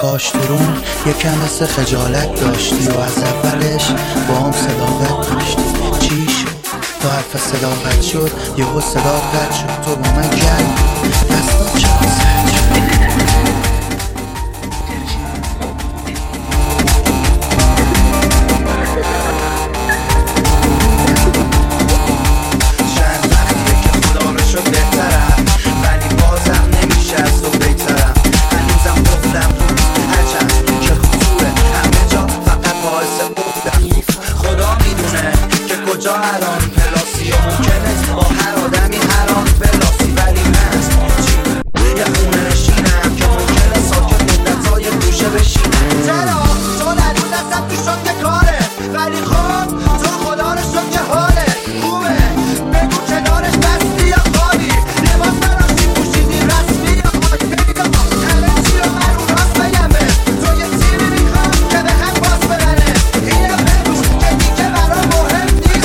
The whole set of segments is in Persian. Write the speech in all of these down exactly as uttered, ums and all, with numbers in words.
کاش درون یکم مثل خجالت داشتی و از اولش با هم صداقت داشتی. چی شد؟ تا حرف صداقت شد یهو صدا قطع شد. تو با من کردی دستان چرا سرد شد؟ کجا هران پلاسی و ممکنه با هر آدمی هران بلاسی، ولی من یه خونه نشینم که ممکنه ساکت مدتای گوشه بشینم. چرا؟ چون هنوز دستم تو شد کاره، ولی خب تو خدا رو شد که حاله خوبه. بگو کنارش بستی یا خالی، لباس براسی پوشیدی رسمی یا خالی، همه چی رو من رو راست بگمه. تو یه تیمی میخوام که به هم باز ببره، اینم بگو که دیگه برام مهم نیست.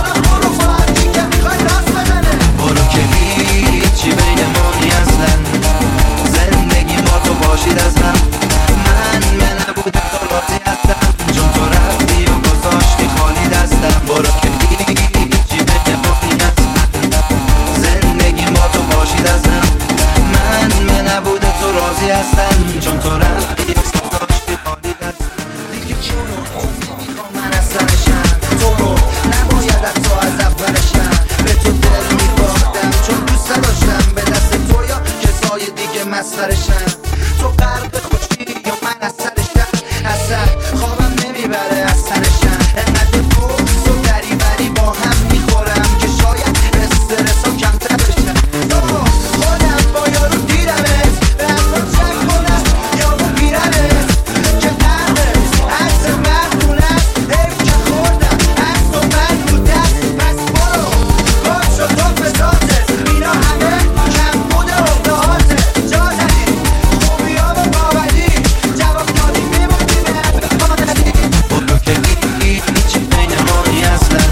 چون تو رفتی داشتی خالی دست دیگه چونو نمیخوام من از سرشم. تو رو نباید از تو از اولشم به تو دل میباختم چون دوست داشتم به دست تو یا کسای دیگه مسخرشم. تو غرق خوشی یا من از سرشم، اصلا خوابم نمیبره از سرشم. انقدر بغض و دریوری با هم میخورم که شاید استرسام کمتر بشم. تو خودم با یارو دیدمت به افراد شک کنم یا با پیرنت که پرمت عکس مردونت حیف که خوردم از تو من رو دست. پس برو گم شد تو فساتت، اینا همه کم بوده افتهاته. جا زدی خوبی ها و باوری جواب دادی میموندی به افرادی. برو که هیچی بین مانی اصلا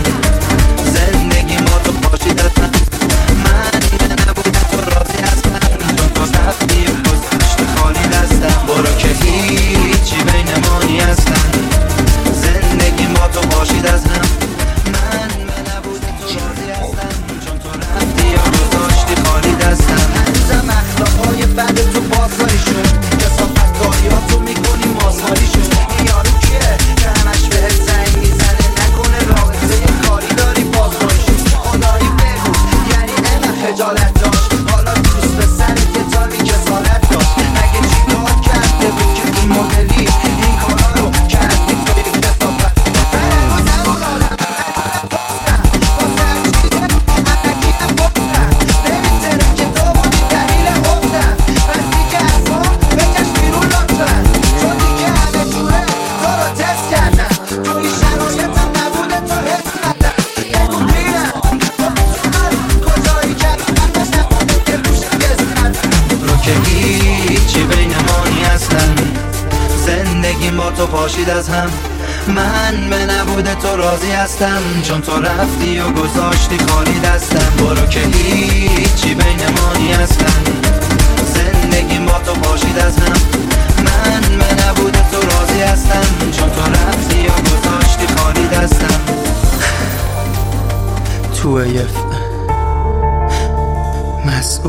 زندگی ما تو پاشید از من. من نبودم تو راضی هستم چون تو رفتی و گذاشتی خالی دستم. برو که هیچی بین مانی اصلا زندگی ما تو پاشید از هم. من نبودم تو راضی هستم چون تو رفتی و گذاشتی خالی دستم. هنوزم اخلاقهای بد تو بازاریشون کسافت کاری ها تو میکنی مازماریشون. این یارو کیه که همش بهت زنگ میزنه نکنه رابطه کاری داری بازاریشون. خدایی بگو یعنی اینقدر خجالت داشت حالا دوست به سرت یه تامی کسالت داشت. مگه چی کار کرده بود که این مدلی این کارا رو کردی تو یک کسافت؟ من امروزم اون آدم نکنم پستم واسه هر چیزه علکیم گفتم نمیتره که تو بودی دلیل حفتم. پس دیگه از ما بکش بیرون لطفا چون دیگه همه جوره تو رو تست کردم. توی شرایطم نبوده تو حس کردم. بگو بیرم کجایی که من داشتم که روشم گسترد. رو که هیچی بین مانی اصلا زندگی با تو پاشید از هم. من به نبوده تو راضی هستم چون تو رفتی و گذاشتی خالی دستم. برو که هیچی بین مانی اصلا زندگی با تو پاشید از هم. من به نبوده تو راضی هستم چون تو رفتی و گذاشتی خالی دستم. تو یه مسئول